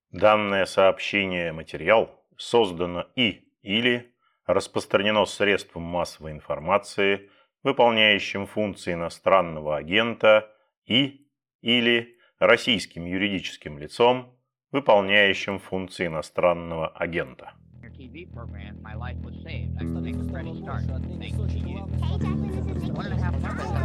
Данное сообщение материал создано или распространено средством массовой информации, выполняющим функции иностранного агента или российским юридическим лицом, выполняющим функции иностранного агента. Your TV program, my life was saved. I still make a fresh start. Thanks to you. One and a half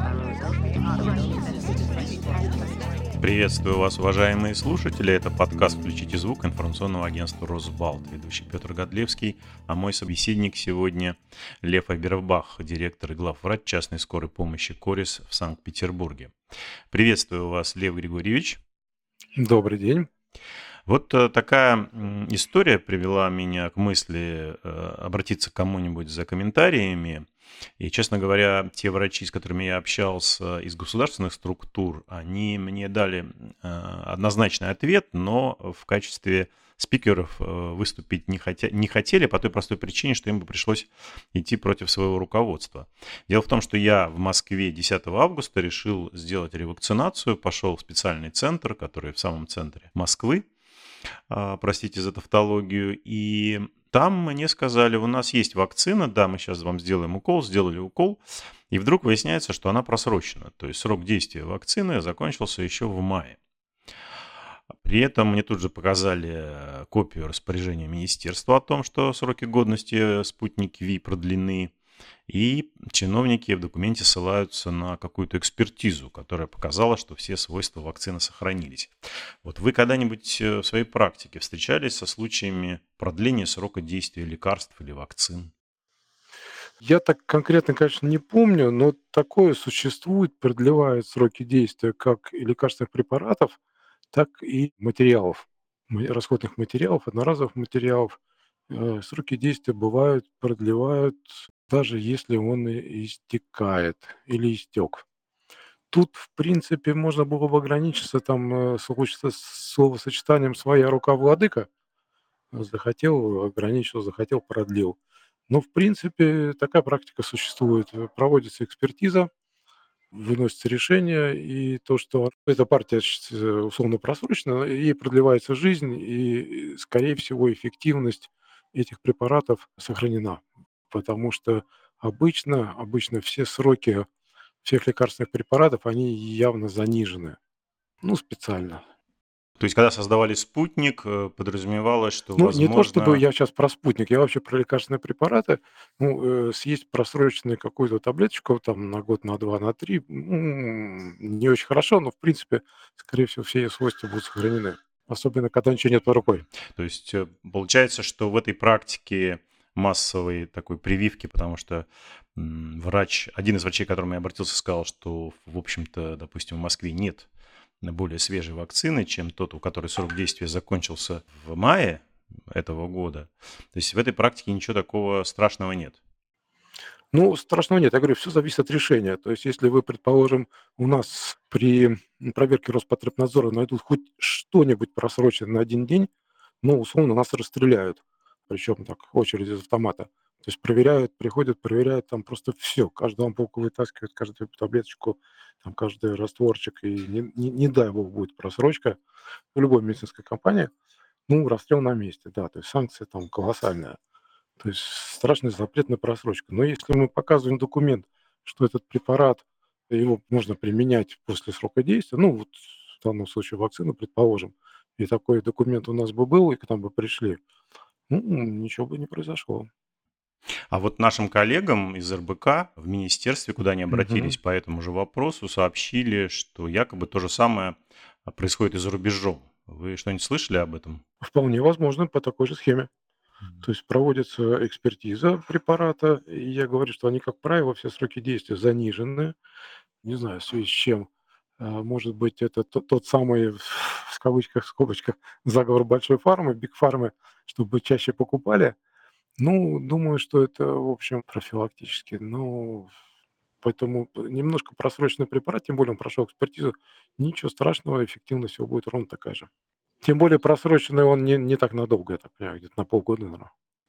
months. Приветствую вас, уважаемые слушатели. Это подкаст «Включите звук» информационного агентства «Росбалт». Ведущий Петр Годлевский, а мой собеседник сегодня Лев Абербах, директор и главврач частной скорой помощи «Корис» в Санкт-Петербурге. Приветствую вас, Лев Григорьевич. Добрый день. Вот такая история привела меня к мысли обратиться к кому-нибудь за комментариями. И, честно говоря, те врачи, с которыми я общался из государственных структур, они мне дали однозначный ответ, но в качестве спикеров выступить не хотели по той простой причине, что им бы пришлось идти против своего руководства. Дело в том, что я в Москве 10 августа решил сделать ревакцинацию, пошел в специальный центр, который в самом центре Москвы. Простите за тавтологию, и там мне сказали, у нас есть вакцина, да, мы сейчас вам сделаем укол, сделали укол, и вдруг выясняется, что она просрочена, то есть срок действия вакцины закончился еще в мае. При этом мне тут же показали копию распоряжения министерства о том, что сроки годности «Спутник Ви» продлены, и чиновники в документе ссылаются на какую-то экспертизу, которая показала, что все свойства вакцины сохранились. Вот вы когда-нибудь в своей практике встречались со случаями продления срока действия лекарств или вакцин? Я так конкретно, конечно, не помню, но такое существует, продлевают сроки действия как и лекарственных препаратов, так и материалов, расходных материалов, одноразовых материалов. Сроки действия бывают, продлевают, даже если он и истекает или истек. Тут, в принципе, можно было бы ограничиться там словосочетанием «своя рука владыка». Захотел — ограничил, захотел — продлил. Но, в принципе, такая практика существует. Проводится экспертиза, выносится решение, и то, что эта партия условно просрочена, ей продлевается жизнь, и, скорее всего, эффективность этих препаратов сохранена. Потому что обычно все сроки всех лекарственных препаратов, они явно занижены. Ну, специально. То есть, когда создавали «Спутник», подразумевалось, что, Ну, не то чтобы возможно... я сейчас про «Спутник», я вообще про лекарственные препараты. Ну, съесть просроченную какую-то таблеточку там на год, на 2, на 3 не очень хорошо, но, в принципе, скорее всего, все ее свойства будут сохранены. Особенно, когда ничего нет под рукой. То есть получается, что в этой практике массовой такой прививки, потому что один из врачей, к которому я обратился, сказал, что, в общем-то, допустим, в Москве нет более свежей вакцины, чем тот, у которой срок действия закончился в мае этого года. То есть в этой практике ничего такого страшного нет. Ну, страшного нет. Я говорю, все зависит от решения. То есть если вы, предположим, у нас при проверке Роспотребнадзора найдут хоть что-нибудь просроченное на 1 день, ну, условно, нас расстреляют. Причем так, очередь из автомата. То есть проверяют, приходят, проверяют там просто все. Каждую ампулку вытаскивают, каждую таблеточку, там каждый растворчик. И не дай бог будет просрочка в любой медицинской компании. Ну, расстрел на месте, да. То есть санкция там колоссальная. То есть страшный запрет на просрочку. Но если мы показываем документ, что этот препарат, его можно применять после срока действия, ну, вот в данном случае вакцину, предположим, и такой документ у нас бы был, и к нам бы пришли, ну, ничего бы не произошло. А вот нашим коллегам из РБК в министерстве, куда они обратились Мгм. по этому же вопросу, сообщили, что якобы то же самое происходит и за рубежом. Вы что-нибудь слышали об этом? Вполне возможно, по такой же схеме. То есть проводится экспертиза препарата, и я говорю, что они, как правило, все сроки действия занижены. Не знаю, в связи с чем. Может быть, это тот самый, в кавычках, в скобочках, заговор большой фармы, биг-фармы, чтобы чаще покупали. Ну, думаю, что это, в общем, профилактически. Ну, поэтому немножко просроченный препарат, тем более он прошел экспертизу, ничего страшного, эффективность его будет ровно такая же. Тем более просроченный он не так надолго, я так понимаю, где-то на полгода, наверно.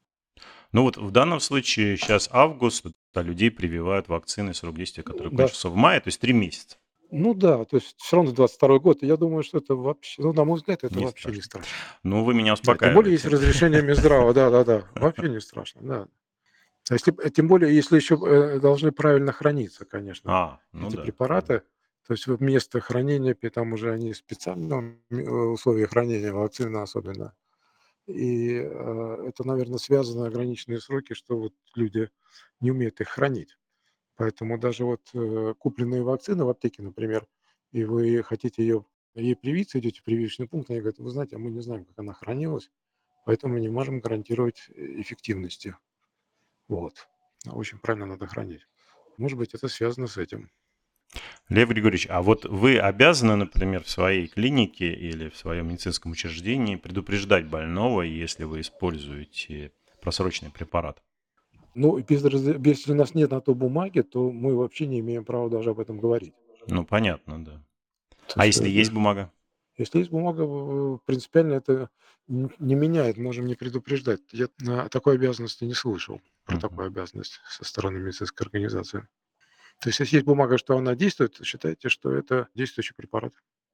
Ну вот в данном случае сейчас август, а людей прививают вакцины, срок действия которой Да. кончился в мае, то есть 3 месяца. Ну да, то есть все равно 22 год. И я думаю, что это вообще, ну, на мой взгляд, это Не вообще не страшно. страшно. Ну, вы меня Да, тем более есть успокаиваете. разрешение Минздрава. Да-да-да, вообще не страшно, да. А если тем более, если еще, должны правильно храниться, конечно, Ну эти да, правильно. препараты. То есть вот место хранения, там уже они специальные условия хранения, вакцины особенно. И, это, наверное, связано ограниченные сроки, что вот люди не умеют их хранить. Поэтому даже вот, купленные вакцины в аптеке, например, и вы хотите ей привиться, идете в прививочный пункт, они говорят: "Вы знаете, а мы не знаем, как она хранилась, поэтому мы не можем гарантировать эффективности". Вот. А очень правильно надо хранить. Может быть, это связано с этим. Лев Григорьевич, а вот вы обязаны, например, в своей клинике или в своем медицинском учреждении предупреждать больного, если вы используете просроченный препарат? Ну, и если у нас нет на то бумаги, то мы вообще не имеем права даже об этом говорить. Ну, понятно, да. То А есть, если есть бумага? если есть бумага, принципиально это не меняет, можем не предупреждать. Я о такой обязанности не слышал, про Мгм. такую обязанность со стороны медицинской организации. То есть, если есть бумага, что она действует, считайте, что это действующий препарат.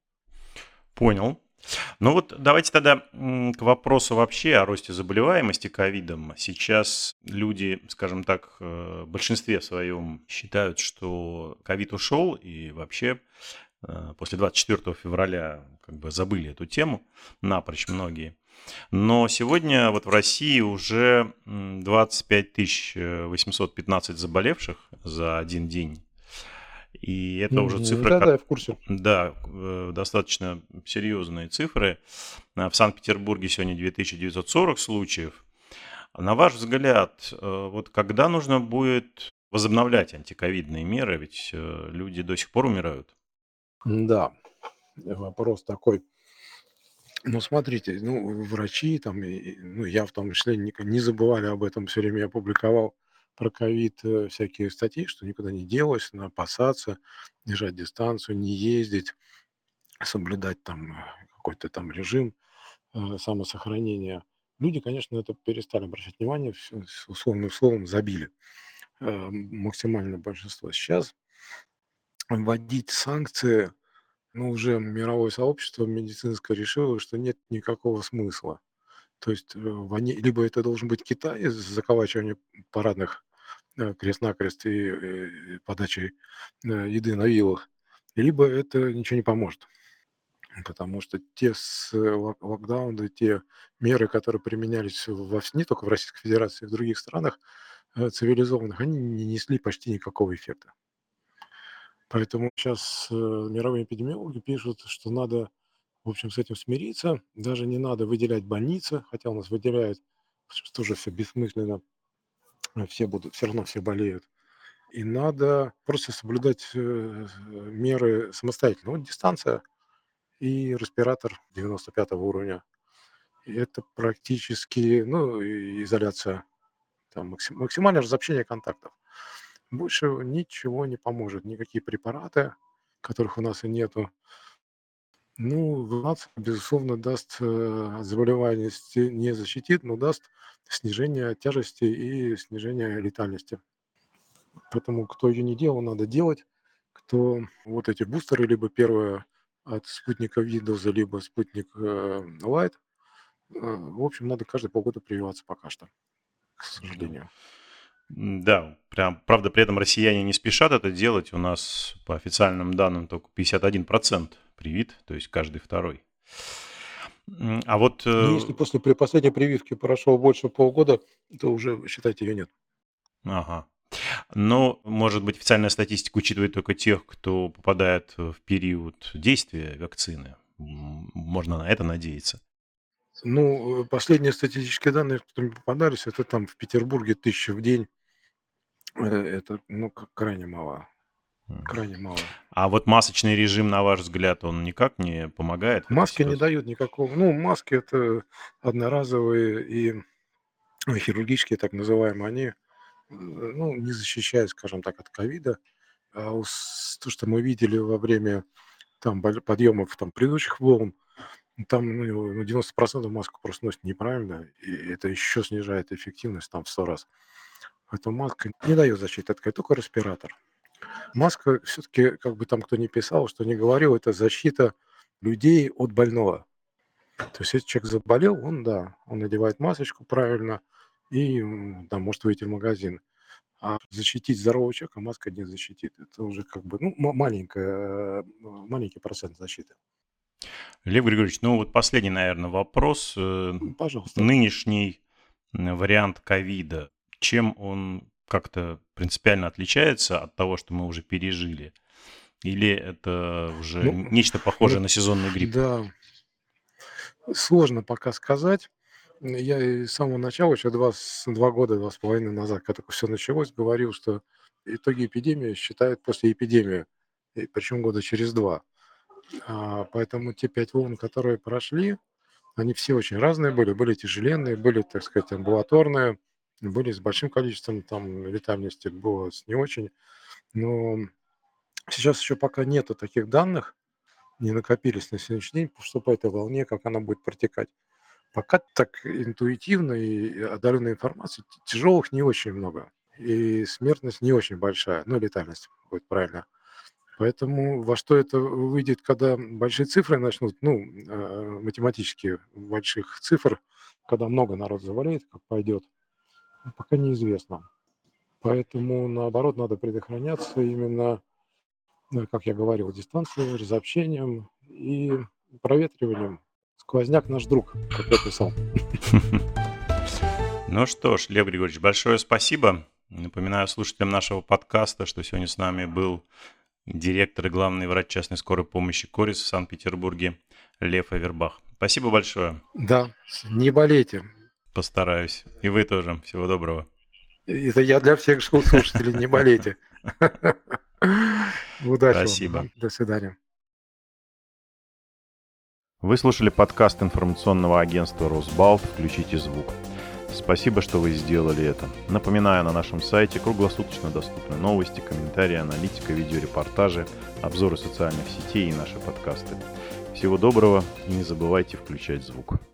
Понял. Ну вот давайте тогда к вопросу вообще о росте заболеваемости ковидом. Сейчас люди, скажем так, в большинстве своем считают, что ковид ушел, и вообще после 24 февраля как бы забыли эту тему напрочь многие. Но сегодня вот в России уже 25 815 заболевших за один день. И это уже Мгм. цифры, Да-да, я в курсе. да, достаточно серьезные цифры. В Санкт-Петербурге сегодня 2940 случаев. На ваш взгляд, вот когда нужно будет возобновлять антиковидные меры, ведь люди до сих пор умирают? Да, вопрос такой. Ну, смотрите, ну, врачи там, ну, я в том числе, не забывали об этом, все время я публиковал про ковид всякие статьи, что никуда не делось, надо опасаться, держать дистанцию, не ездить, соблюдать там какой-то там режим самосохранения. Люди, конечно, это перестали обращать внимание, с условным словом забили максимальное большинство. Сейчас вводить санкции, ну, уже мировое сообщество медицинское решило, что нет никакого смысла. То есть, они либо это должен быть Китай с заколачиванием парадных, крест-накрест и, подачей, еды на вилах, либо это ничего не поможет. Потому что те локдауны, те меры, которые применялись не только в Российской Федерации, в других странах, цивилизованных, они не несли почти никакого эффекта. Поэтому сейчас мировые эпидемиологи пишут, что надо, в общем, с этим смириться. Даже не надо выделять больницы, хотя у нас выделяют, что тоже все бессмысленно, все равно все болеют. И надо просто соблюдать меры самостоятельно. Вот дистанция и респиратор 95 уровня. И это практически, ну, и изоляция, там, максимальное разобщение контактов. Больше ничего не поможет, никакие препараты, которых у нас и нету. Ну, вакцинация, безусловно, даст, от заболеваемости не защитит, но даст снижение тяжести и снижение летальности. Поэтому кто ее не делал, надо делать. Кто вот эти бустеры, либо первая от спутника V доза, либо спутник, Light, в общем, надо каждые полгода прививаться пока что, к Да. сожалению. Да, прям, правда, при этом россияне не спешат это делать. У нас по официальным данным только 51% привит, то есть каждый второй. А вот, Но если после последней прививки прошло больше полгода, то уже, считайте, ее нет. ага. Но, может быть, официальная статистика учитывает только тех, кто попадает в период действия вакцины. Можно на это надеяться. Ну, последние статистические данные, которые мне попадались, это там в Петербурге 1000 в день. Это, ну, крайне мало, Мгм. крайне мало. А вот масочный режим, на ваш взгляд, он никак не помогает в этой Маски не ситуации? дают никакого, ну, маски это одноразовые и хирургические, так называемые, они, ну, не защищают, скажем так, от ковида. А то, что мы видели во время там подъемов там предыдущих волн, там, ну, 90% маску просто носят неправильно, и это еще снижает эффективность там в 100 раз. Поэтому маска не дает защиты от ковида, только респиратор. Маска все-таки, как бы там кто ни писал, что ни говорил, это защита людей от больного. То есть если человек заболел, он надевает масочку правильно и может выйти в магазин. А защитить здорового человека маска не защитит. Это уже как бы маленький процент защиты. Лев Григорьевич, ну вот последний, наверное, вопрос. Пожалуйста. Нынешний вариант ковида, чем он как-то принципиально отличается от того, что мы уже пережили? Или это уже Ну, нечто похожее на сезонный грипп? да, сложно пока сказать. Я и с самого начала, еще 2 года, 2,5 назад, когда только все началось, говорил, что итоги эпидемии считают после эпидемии, и причем года через 2. Поэтому те 5 волн, которые прошли, они все очень разные были. Были тяжеленные, были, так сказать, амбулаторные, были с большим количеством там летальности, было с не очень. Но сейчас еще пока нету таких данных, не накопились на сегодняшний день, что по этой волне, как она будет протекать. Пока так интуитивно и одаренной информации тяжелых не очень много. И смертность не очень большая, летальность будет правильно. Поэтому во что это выйдет, когда большие цифры начнут, математически больших цифр, когда много народ заболеет, как пойдет, пока неизвестно. Поэтому, наоборот, надо предохраняться именно, как я говорил, дистанцией, разобщением и проветриванием. Сквозняк наш друг, как я писал. Ну что ж, Лев Григорьевич, большое спасибо. Напоминаю слушателям нашего подкаста, что сегодня с нами был директор и главный врач частной скорой помощи «Корис» в Санкт-Петербурге Лев Авербах. Спасибо большое. Да, не болейте. Постараюсь. И вы тоже. Всего доброго. Это я для всех слушателей, не болейте. Удачи вам. Спасибо. До свидания. Вы слушали подкаст информационного агентства «Росбалт. Включите звук». Спасибо, что вы сделали это. Напоминаю, на нашем сайте круглосуточно доступны новости, комментарии, аналитика, видеорепортажи, обзоры социальных сетей и наши подкасты. Всего доброго и не забывайте включать звук.